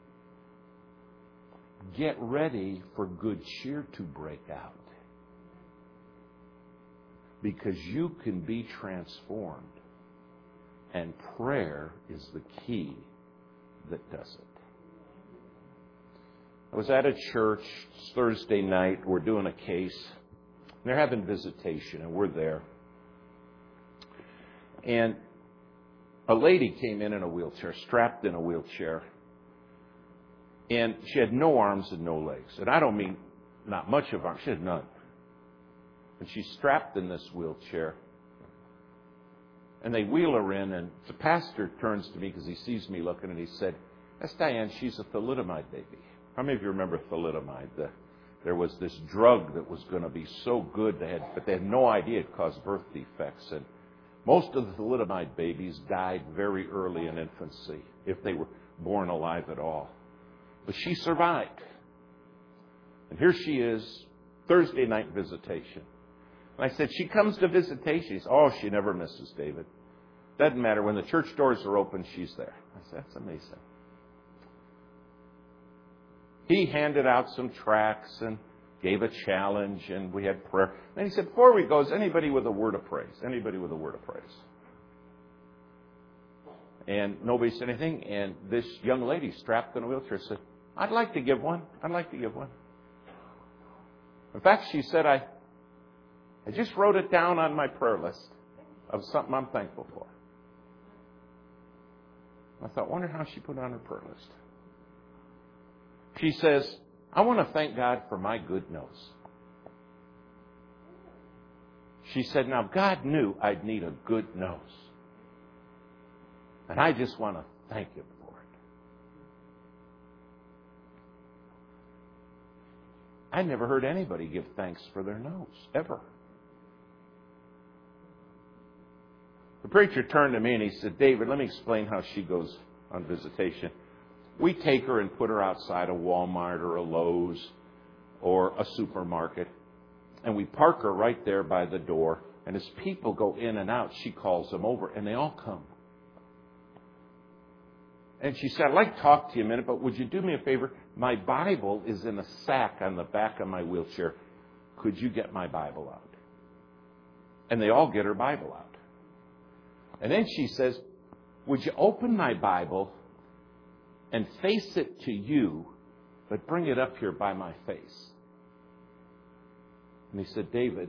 Speaker 2: Get ready for good cheer to break out. Because you can be transformed. And prayer is the key that does it. I was at a church. It's Thursday night. We're doing a case. They're having visitation, and we're there. And a lady came in a wheelchair, strapped in a wheelchair. And she had no arms and no legs. And I don't mean not much of arms. She had none. And she's strapped in this wheelchair. And they wheel her in, and the pastor turns to me because he sees me looking, and he said, that's Diane, she's a thalidomide baby. How many of you remember thalidomide? There was this drug that was going to be so good, but they had no idea it caused birth defects. And most of the thalidomide babies died very early in infancy, if they were born alive at all. But she survived. And here she is, Thursday night visitation. And I said, she comes to visitation. He said, oh, she never misses, David. Doesn't matter. When the church doors are open, she's there. I said, that's amazing. He handed out some tracts and gave a challenge, and we had prayer. Then he said, before we go, is anybody with a word of praise? Anybody with a word of praise? And nobody said anything. And this young lady strapped in a wheelchair said, I'd like to give one. I'd like to give one. In fact, she said, I just wrote it down on my prayer list of something I'm thankful for. I thought, wonder how she put it on her prayer list. She says, I want to thank God for my good nose. She said, now God knew I'd need a good nose. And I just want to thank Him for it. I never heard anybody give thanks for their nose, ever. The preacher turned to me and he said, David, let me explain how she goes on visitation. We take her and put her outside a Walmart or a Lowe's or a supermarket, and we park her right there by the door. And as people go in and out, she calls them over, and they all come. And she said, I'd like to talk to you a minute, but would you do me a favor? My Bible is in a sack on the back of my wheelchair. Could you get my Bible out? And they all get her Bible out. And then she says, would you open my Bible and face it to you, but bring it up here by my face? And he said, David,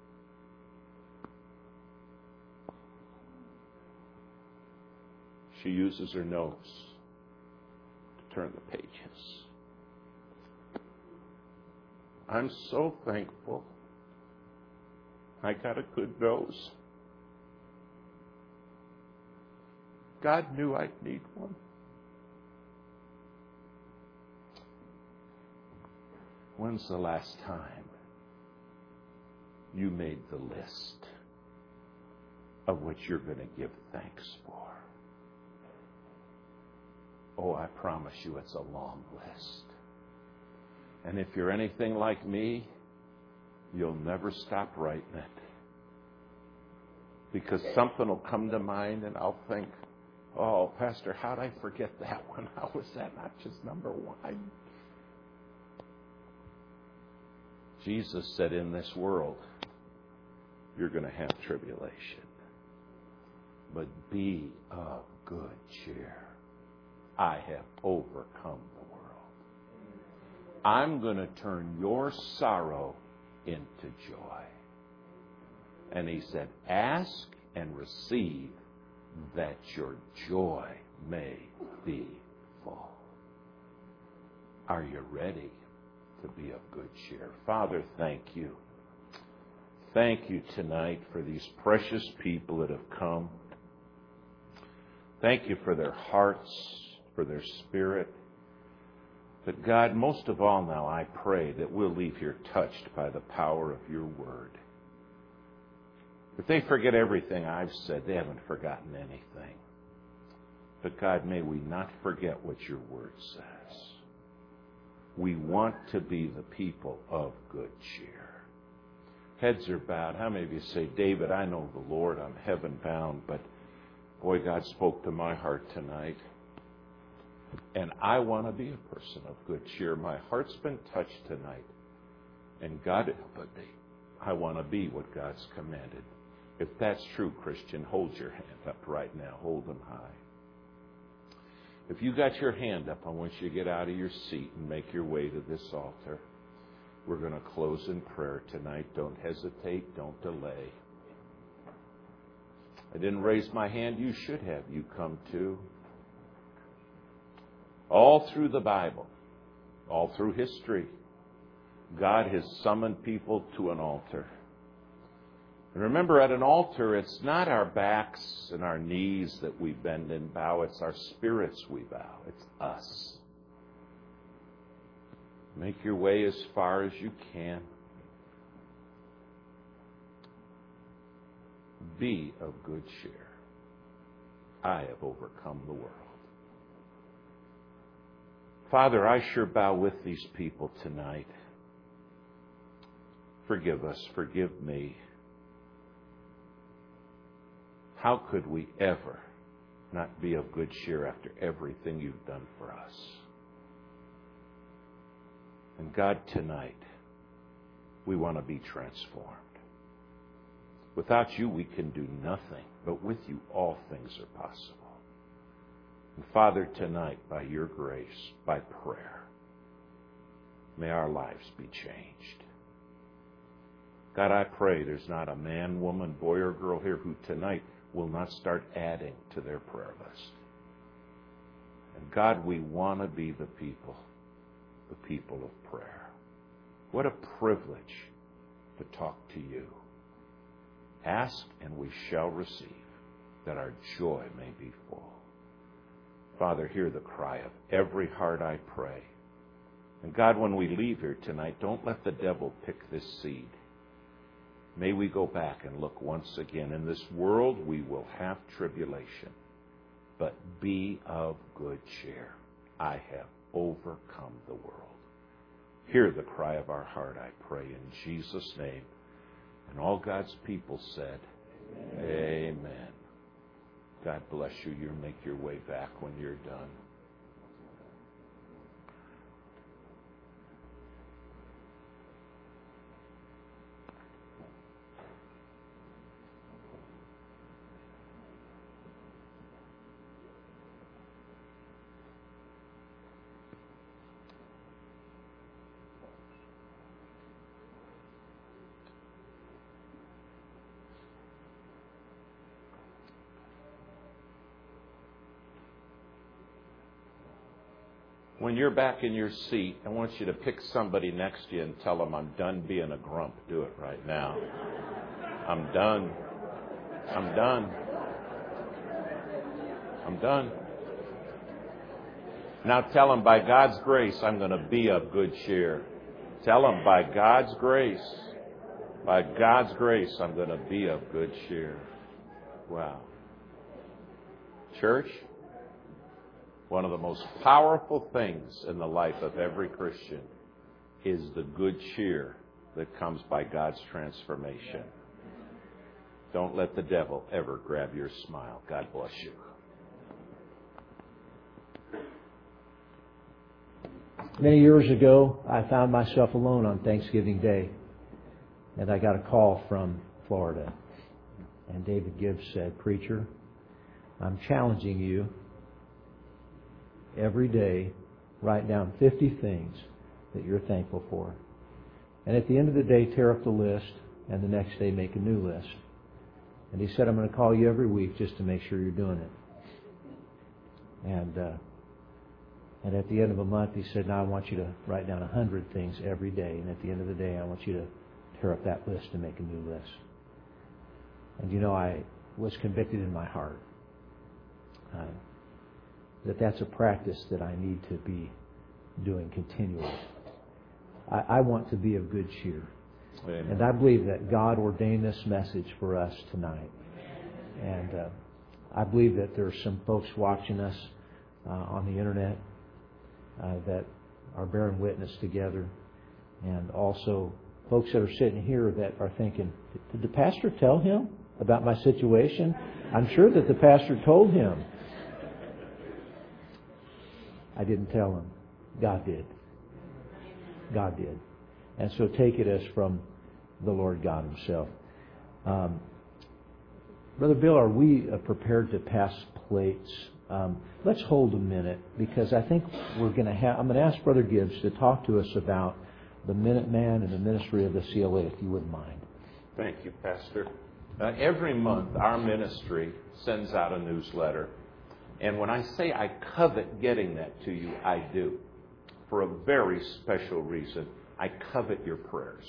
Speaker 2: she uses her nose to turn the pages. I'm so thankful I got a good nose. God knew I'd need one. When's the last time you made the list of what you're going to give thanks for? Oh, I promise you it's a long list. And if you're anything like me, you'll never stop writing it. Because something will come to mind and I'll think, oh, Pastor, how'd I forget that one? How was that not just number one? Jesus said, in this world, you're going to have tribulation. But be of good cheer. I have overcome the world. I'm going to turn your sorrow into joy. And he said, ask and receive that your joy may be full. Are you ready to be of good cheer? Father, thank you. Thank you tonight for these precious people that have come. Thank you for their hearts, for their spirit. But God, most of all now, I pray that we'll leave here touched by the power of your word. If they forget everything I've said, they haven't forgotten anything. But God, may we not forget what your word says. We want to be the people of good cheer. Heads are bowed. How many of you say, David, I know the Lord, I'm heaven bound, but boy, God spoke to my heart tonight. And I want to be a person of good cheer. My heart's been touched tonight. And God help me. I want to be what God's commanded. If that's true, Christian, hold your hand up right now. Hold them high. If you got your hand up, I want you to get out of your seat and make your way to this altar. We're going to close in prayer tonight. Don't hesitate. Don't delay. I didn't raise my hand. You should have. You come too. All through the Bible, all through history, God has summoned people to an altar. And remember, at an altar, it's not our backs and our knees that we bend and bow. It's our spirits we bow. It's us. Make your way as far as you can. Be of good cheer. I have overcome the world. Father, I sure bow with these people tonight. Forgive us. Forgive me. How could we ever not be of good cheer after everything you've done for us? And God, tonight, we want to be transformed. Without you, we can do nothing, but with you, all things are possible. And Father, tonight, by your grace, by prayer, may our lives be changed. God, I pray there's not a man, woman, boy, or girl here who tonight will not start adding to their prayer list. And God, we want to be the people of prayer. What a privilege to talk to you. Ask and we shall receive, that our joy may be full. Father, hear the cry of every heart, I pray. And God, when we leave here tonight, don't let the devil pick this seed. May we go back and look once again. In this world we will have tribulation, but be of good cheer. I have overcome the world. Hear the cry of our heart, I pray, in Jesus' name. And all God's people said, Amen. God bless you. You make your way back when you're done. When you're back in your seat, I want you to pick somebody next to you and tell them, I'm done being a grump. Do it right now. I'm done. I'm done. I'm done. Now tell them, by God's grace, I'm going to be of good cheer. Tell them, by God's grace, I'm going to be of good cheer. Wow. Church, one of the most powerful things in the life of every Christian is the good cheer that comes by God's transformation. Don't let the devil ever grab your smile. God bless you.
Speaker 1: Many years ago, I found myself alone on Thanksgiving Day, and I got a call from Florida. And David Gibbs said, Preacher, I'm challenging you every day, write down 50 things that you're thankful for. And at the end of the day, tear up the list, and the next day make a new list. And he said, I'm going to call you every week just to make sure you're doing it. And at the end of a month, he said, now I want you to write down 100 things every day. And at the end of the day, I want you to tear up that list and make a new list. And you know, I was convicted in my heart that's a practice that I need to be doing continually. I want to be of good cheer.
Speaker 2: Amen.
Speaker 1: And I believe that God ordained this message for us tonight. And I believe that there are some folks watching us on the internet that are bearing witness together. And also folks that are sitting here that are thinking, did the pastor tell him about my situation? I'm sure that the pastor told him. I didn't tell him. God did. God did. And so take it as from the Lord God Himself. Brother Bill, are we prepared to pass plates? Let's hold a minute, because I think I'm going to ask Brother Gibbs to talk to us about the Minuteman and the ministry of the CLA, if you wouldn't mind.
Speaker 2: Thank you, Pastor. Every month, our ministry sends out a newsletter. And when I say I covet getting that to you, I do. For a very special reason. I covet your prayers.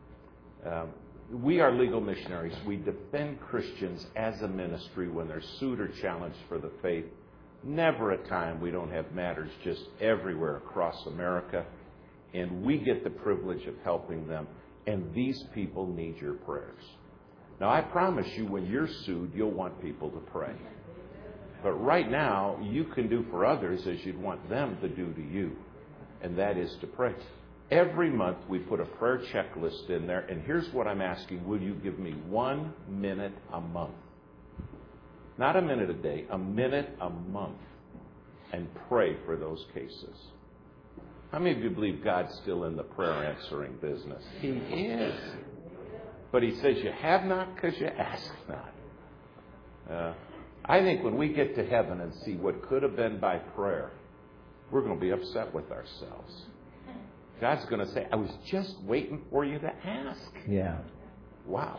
Speaker 2: We are legal missionaries. We defend Christians as a ministry when they're sued or challenged for the faith. Never a time we don't have matters just everywhere across America. And we get the privilege of helping them. And these people need your prayers. Now, I promise you, when you're sued, you'll want people to pray. But right now, you can do for others as you'd want them to do to you. And that is to pray. Every month, we put a prayer checklist in there. And here's what I'm asking. Will you give me 1 minute a month? Not a minute a day, a minute a month. And pray for those cases. How many of you believe God's still in the prayer answering business? He is. But He says you have not because you ask not. I think when we get to heaven and see what could have been by prayer, we're going to be upset with ourselves. God's going to say, I was just waiting for you to ask.
Speaker 1: Yeah.
Speaker 2: Wow.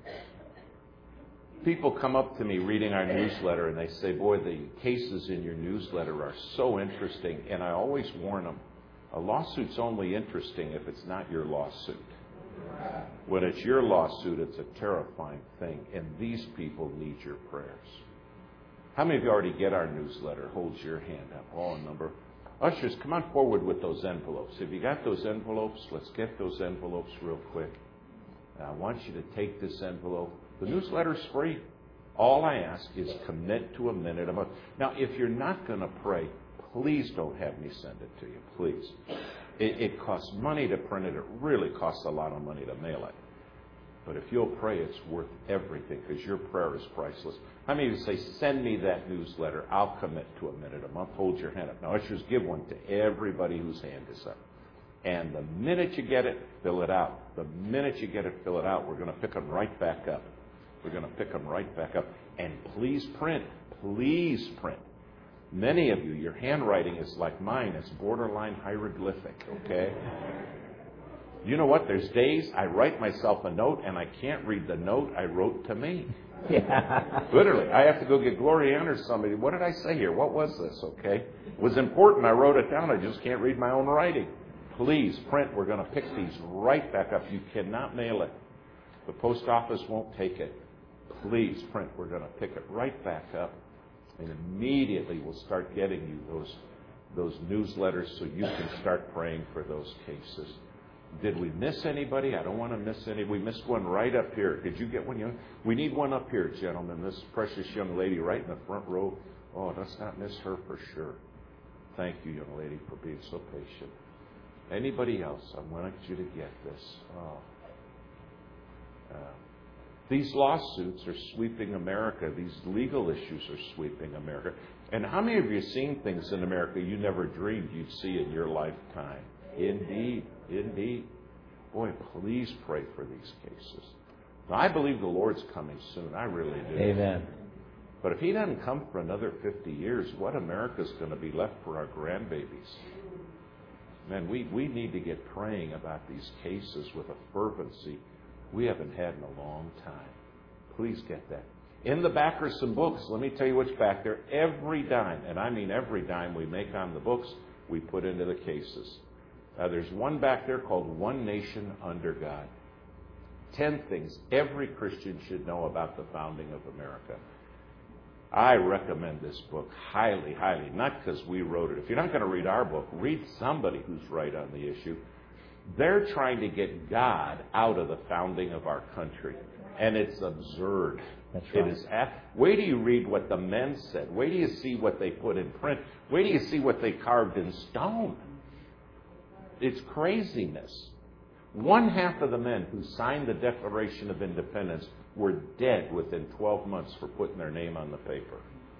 Speaker 2: People come up to me reading our newsletter and they say, boy, the cases in your newsletter are so interesting. And I always warn them, a lawsuit's only interesting if it's not your lawsuit. When it's your lawsuit, it's a terrifying thing. And these people need your prayers. How many of you already get our newsletter? Hold your hand up. Oh, a number. Ushers, come on forward with those envelopes. If you got those envelopes, let's get those envelopes real quick. I want you to take this envelope. The newsletter's free. All I ask is commit to a minute a month. Now, if you're not going to pray, please don't have me send it to you, please. It costs money to print it. It really costs a lot of money to mail it. But if you'll pray, it's worth everything because your prayer is priceless. How many of you say, send me that newsletter. I'll commit to a minute a month. Hold your hand up. Now, ushers, give one to everybody whose hand is up. And the minute you get it, fill it out. The minute you get it, fill it out. We're going to pick them right back up. We're going to pick them right back up. And please print. Please print. Many of you, your handwriting is like mine. It's borderline hieroglyphic, okay? You know what? There's days I write myself a note and I can't read the note I wrote to me. Yeah. Literally, I have to go get Gloria Ann or somebody. What did I say here? What was this, okay? It was important. I wrote it down. I just can't read my own writing. Please print. We're going to pick these right back up. You cannot mail it. The post office won't take it. Please print. We're going to pick it right back up. And immediately we'll start getting you those newsletters so you can start praying for those cases. Did we miss anybody? I don't want to miss any. We missed one right up here. Did you get one? We need one up here, gentlemen. This precious young lady right in the front row. Oh, let's not miss her for sure. Thank you, young lady, for being so patient. Anybody else? I want you to get this. These lawsuits are sweeping America. These legal issues are sweeping America. And how many of you have seen things in America you never dreamed you'd see in your lifetime? Indeed. Indeed. Boy, please pray for these cases. Now, I believe the Lord's coming soon. I really do.
Speaker 1: Amen.
Speaker 2: But if He doesn't come for another 50 years, what America's going to be left for our grandbabies? Man, we need to get praying about these cases with a fervency we haven't had in a long time. Please get that. In the back are some books. Let me tell you what's back there. Every dime, and I mean every dime we make on the books, we put into the cases. There's one back there called One Nation Under God. 10 things every Christian should know about the founding of America. I recommend this book highly, highly. Not because we wrote it. If you're not going to read our book, read somebody who's right on the issue. They're trying to get God out of the founding of our country. And it's absurd.
Speaker 1: That's right.
Speaker 2: It is. Wait till you read what the men said. Wait till you see what they put in print. Wait till you see what they carved in stone. It's craziness. 1/2 of the men who signed the Declaration of Independence were dead within 12 months for putting their name on the paper.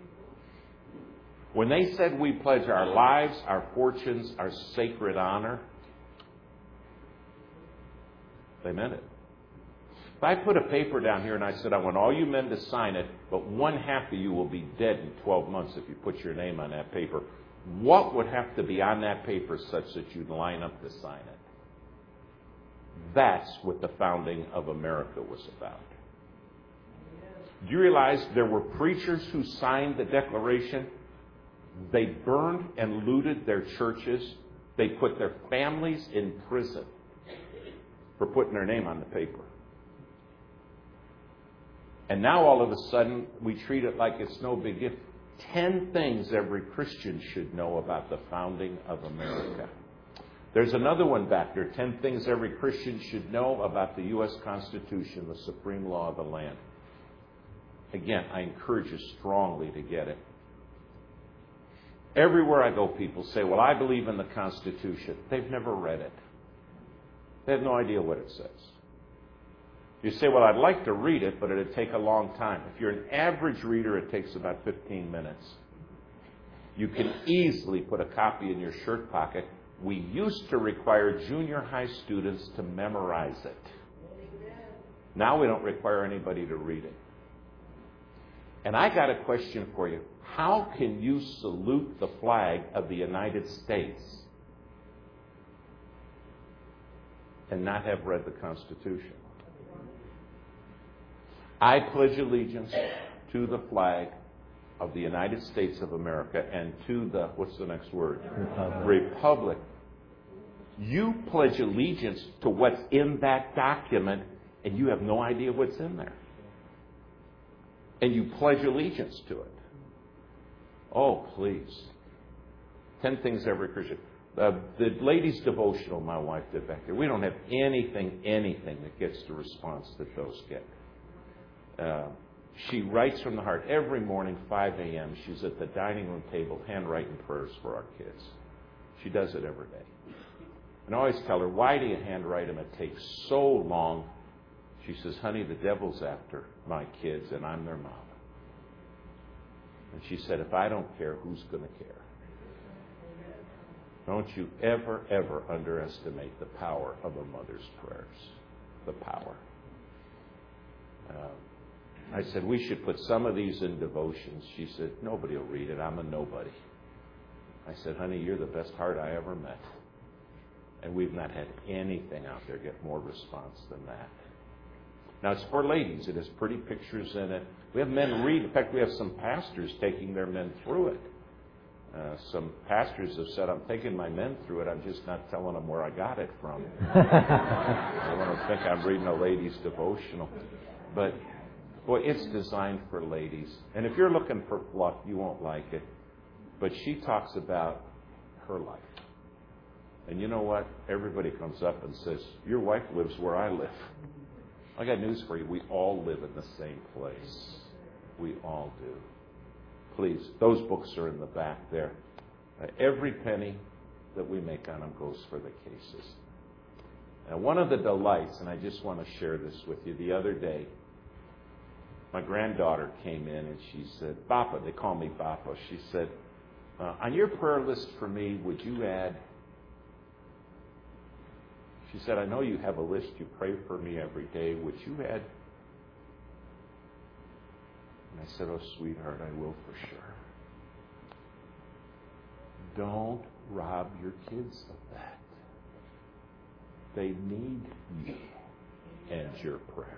Speaker 2: When they said we pledge our lives, our fortunes, our sacred honor, they meant it. If I put a paper down here and I said I want all you men to sign it, but 1/2 of you will be dead in 12 months if you put your name on that paper, what would have to be on that paper such that you'd line up to sign it? That's what the founding of America was about. Do you realize there were preachers who signed the Declaration? They burned and looted their churches. They put their families in prison for putting their name on the paper. And now all of a sudden, we treat it like it's no big deal. 10 things every Christian should know about the founding of America. There's another one back there, 10 things every Christian should know about the U.S. Constitution, the supreme law of the land. Again, I encourage you strongly to get it. Everywhere I go, people say, well, I believe in the Constitution. They've never read it. They have no idea what it says. You say, well, I'd like to read it, but it'd take a long time. If you're an average reader, it takes about 15 minutes. You can easily put a copy in your shirt pocket. We used to require junior high students to memorize it. Now we don't require anybody to read it. And I got a question for you. How can you salute the flag of the United States and not have read the Constitution? I pledge allegiance to the flag of the United States of America and to the, what's the next word? Republic. You pledge allegiance to what's in that document, and you have no idea what's in there. And you pledge allegiance to it. Oh, please. 10 things every Christian. The ladies' devotional my wife did back there. We don't have anything that gets the response that those get. She writes from the heart every morning, 5 a.m. She's at the dining room table handwriting prayers for our kids. She does it every day. And I always tell her, why do you handwrite them? It takes so long. She says, honey, the devil's after my kids and I'm their mama. And she said, if I don't care, who's going to care? Don't you ever, ever underestimate the power of a mother's prayers. The power. I said, we should put some of these in devotions. She said, nobody will read it. I'm a nobody. I said, honey, you're the best heart I ever met. And we've not had anything out there get more response than that. Now, it's for ladies. It has pretty pictures in it. We have men read. In fact, we have some pastors taking their men through it. Some pastors have said, I'm taking my men through it. I'm just not telling them where I got it from. I want to think I'm reading a ladies' devotional. But, boy, it's designed for ladies. And if you're looking for fluff, you won't like it. But she talks about her life. And you know what? Everybody comes up and says, your wife lives where I live. I got news for you. We all live in the same place. We all do. Please, those books are in the back there. Every penny that we make on them goes for the cases. Now, one of the delights, and I just want to share this with you, the other day, my granddaughter came in and she said, Papa, they call me Papa. She said, on your prayer list for me, would you add... She said, I know you have a list. You pray for me every day. Would you add? And I said, oh, sweetheart, I will for sure. Don't rob your kids of that. They need you and your prayers.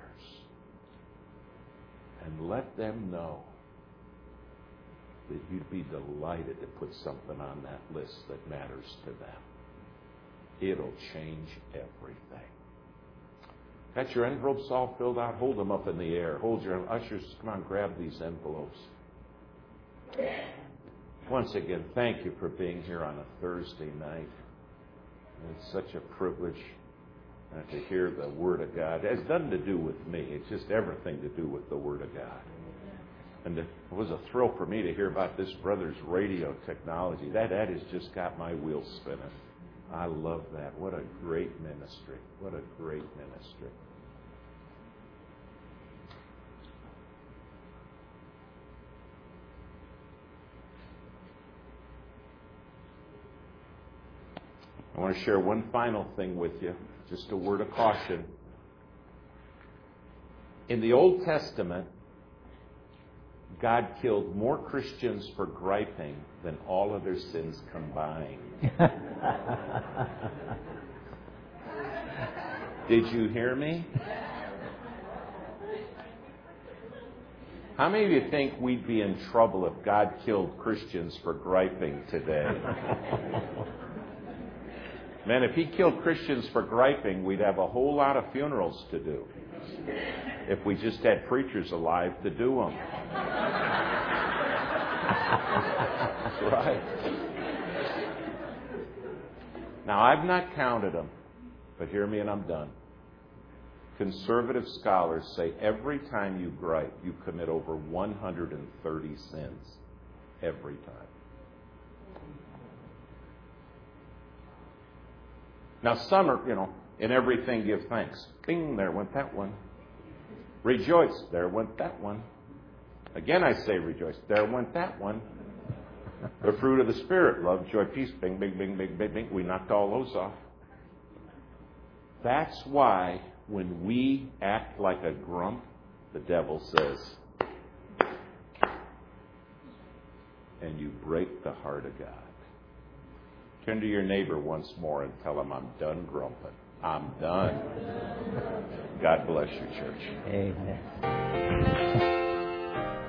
Speaker 2: And let them know that you'd be delighted to put something on that list that matters to them. It'll change everything. Got your envelopes all filled out? Hold them up in the air. Hold your ushers. Come on, grab these envelopes. Once again, thank you for being here on a Thursday night. It's such a privilege to hear the Word of God. It has nothing to do with me. It's just everything to do with the Word of God. And it was a thrill for me to hear about this brother's radio technology. That has just got my wheels spinning. I love that. What a great ministry. What a great ministry. I want to share one final thing with you, just a word of caution. In the Old Testament, God killed more Christians for griping than all other sins combined. Did you hear me? How many of you think we'd be in trouble if God killed Christians for griping today? Man, if He killed Christians for griping, we'd have a whole lot of funerals to do. If we just had preachers alive to do them. That's right. Now, I've not counted them, but hear me and I'm done. Conservative scholars say every time you gripe, you commit over 130 sins. Every time. Now, some are, in everything give thanks. Bing, there went that one. Rejoice, there went that one. Again, I say rejoice, there went that one. The fruit of the Spirit, love, joy, peace, bing, bing, bing, bing, bing, bing. We knocked all those off. That's why when we act like a grump, the devil says, and you break the heart of God. Turn to your neighbor once more and tell him, I'm done grumping. I'm done. God bless you, church.
Speaker 1: Amen.